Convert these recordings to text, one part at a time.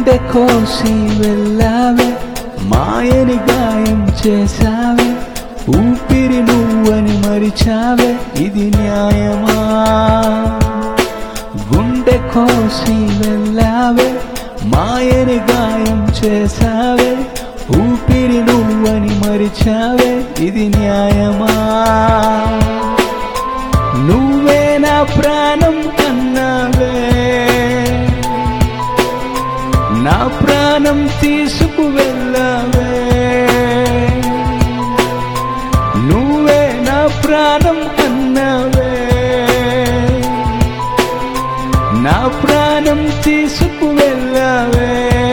గుండె కోసి వెళ్ళావే, మాయని గాయం చేశావే, ఊపిరి నువ్వని మరిచావే, ఇది న్యాయమా? గుండె కోసి వెళ్ళావే, మాయని గాయం చేశావే, ఊపిరి నువ్వని మరిచావే, ఇది న్యాయమా? నువ్వే నా ప్రాణం అన్నావే, నా ప్రాణం తీసుకు వెళ్ళావే, నువ్వే నా ప్రాణం అన్నావే, నా ప్రాణం తీసుకు వెళ్ళావే.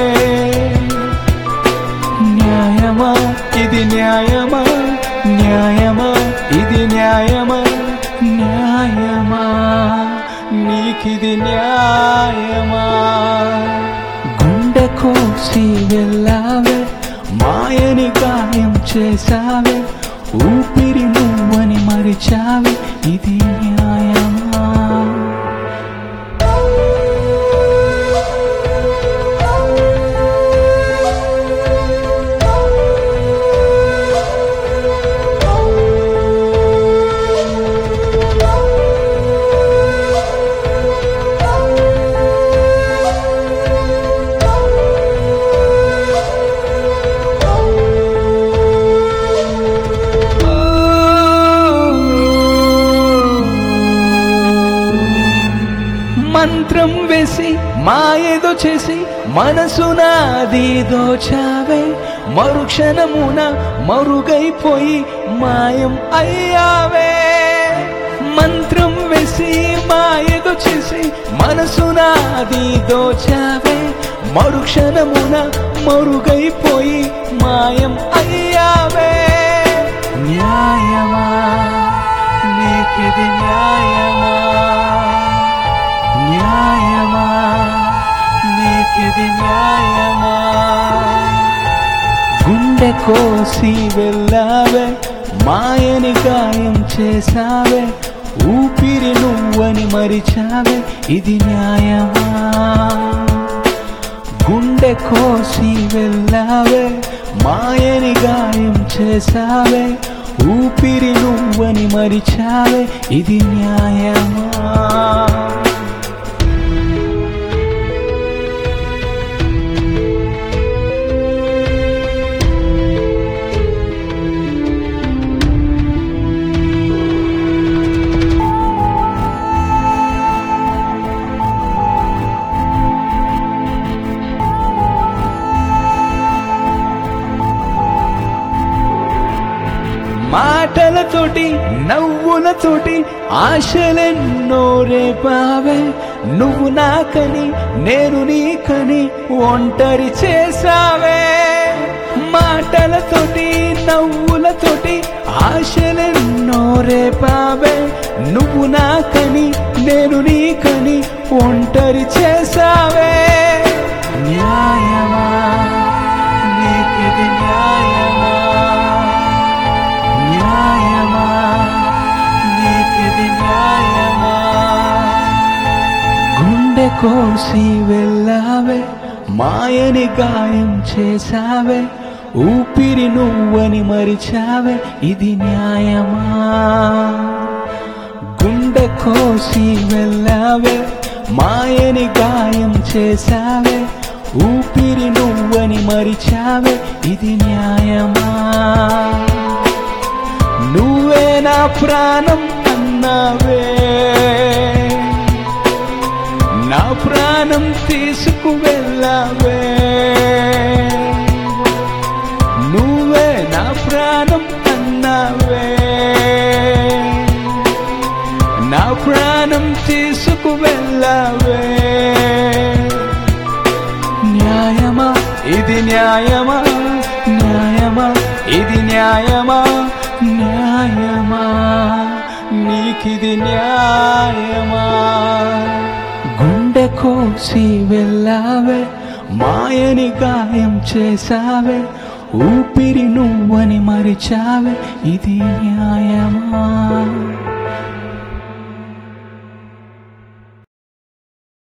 న్యాయమా ఇది న్యాయమా? న్యాయమా ఇది న్యాయమా? న్యాయమా నీకిది న్యాయమా? గుండె కోసి వెళ్ళావే, మాయని గాయం చేశావే, ఊపిరి నువ్వని మరిచావే, ఇది న్యాయమా? మంత్రం వేసి మాయేదో చేసి మనసు నాది దోచావే, మరుక్షణమున మరుగైపోయి మాయం అయ్యావే. మంత్రం వేసి మాయేదో చేసి మనసు నాది దోచావే, మరుక్షణమున మరుగైపోయి మాయం అయ్యావే. న్యాయమా నీకిది న్యాయమా? న్యాయమా నీకిది న్యాయమా? గుండె కోసి వెళ్ళావే, మాయని గాయం చేశావే, ఊపిరి నువ్వని మరిచావే, ఇది న్యాయమా? గుండె కోసి వెళ్ళావే, మాయని గాయం చేశావే, ఊపిరి నువ్వని మరిచావే, ఇది న్యాయమా? మాటలతోటి నవ్వులతోటి ఆశలెన్నో రేపావే, నువ్వు నాకని నేను నీకని ఒంటరి చేసావే. మాటలతోటి నవ్వులతోటి ఆశలెన్నో రేపావే, నువ్వు నాకని నేను నీకని ఒంటరి చేసావే. న్యాయమా నీకిది న్యాయమా? న్యాయమా నీకిది న్యాయమా? గుండె కోసి వెళ్ళావే, మాయని గాయం చేశావే, ఊపిరి నువ్వని మరిచావే, ఇది న్యాయమా? గుండె కోసి వెళ్ళావే, మాయని గాయం చేశావే, ఊపిరి నువ్వని మరిచావే, ఇది న్యాయమా? నువ్వే నా ప్రాణం అన్నావే, నా ప్రాణం తీసుకు వెళ్ళావే, నువ్వే నా ప్రాణం అన్నావే, నా ప్రాణం తీసుకు వెళ్ళావే. న్యాయమా ఇది న్యాయమా? న్యాయమా ఇది న్యాయమా? న్యాయమా నీకిది న్యాయమా? గుండె కోసి వెళ్ళావే, మాయని గాయం చేశావే, ఊపిరి నువ్వని మరిచావే, ఇది న్యాయమా?